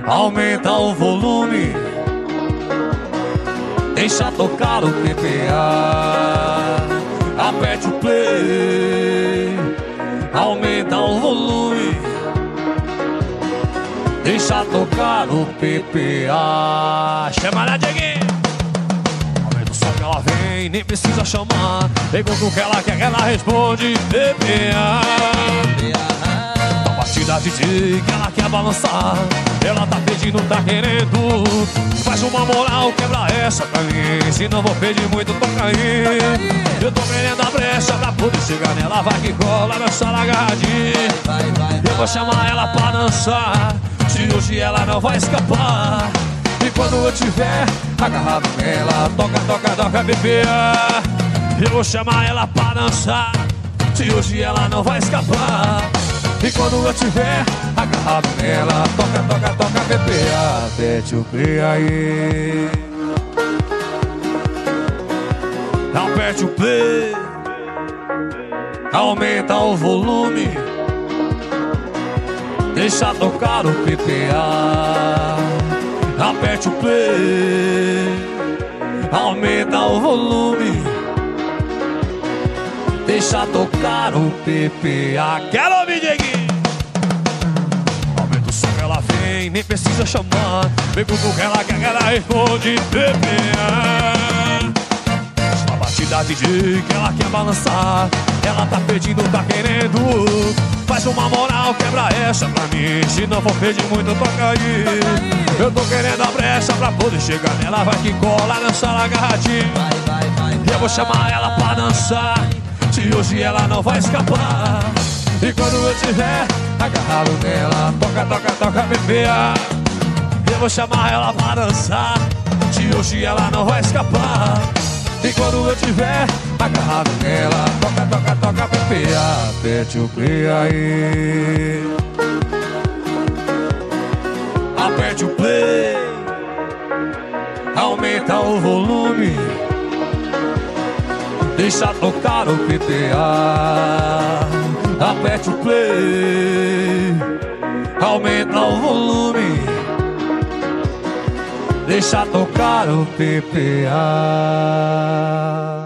aumenta o volume, deixa tocar o PPA. Aperte o play, aumenta o volume, deixa tocar o PPA. Chama lá, Dieguinho. Aumenta o som que ela vem, nem precisa chamar. Pergunta o que ela quer, ela responde PPA. A batida DJ que ela quer balançar, ela tá pedindo, tá querendo. Faz uma moral, quebra essa pra mim, se não vou pedir muito, toca aí. Eu tô querendo a brecha pra poder chegar nela. Vai que cola, dança agarradinha. Eu vou chamar ela pra dançar, se hoje ela não vai escapar. E quando eu tiver agarrado nela, toca, toca, toca, PPA. Eu vou chamar ela pra dançar, se hoje ela não vai escapar. E quando eu tiver agarrado nela, toca, toca, toca, PPA. Aperte o play aí, aperte o play, aumenta o volume, deixa tocar o PPA. Aperte o play, aumenta o volume, deixa tocar o PPA. Quero ouvir, Dieguinho. Aumenta o som que ela vem, nem precisa chamar. Pergunta o que ela quer, ela responde PPA. A batida DJ que ela quer balançar, ela tá pedindo, tá querendo. Faz uma moral, quebra essa pra mim, se não for pedir muito, toca aí. Eu tô querendo a brecha pra poder chegar nela. Vai que cola, dança agarradinho. Eu vou chamar ela pra dançar, se hoje ela não vai escapar. E quando eu tiver agarrado nela, toca, toca, toca, PPA. Eu vou chamar ela pra dançar, se hoje ela não vai escapar. E quando eu tiver agarrado nela, toca, toca, toca, PPA. Aperte o play aí, aperte o play, aumenta o volume, deixa tocar o PPA. Aperte o play, aumenta o volume, deixa tocar o PPA.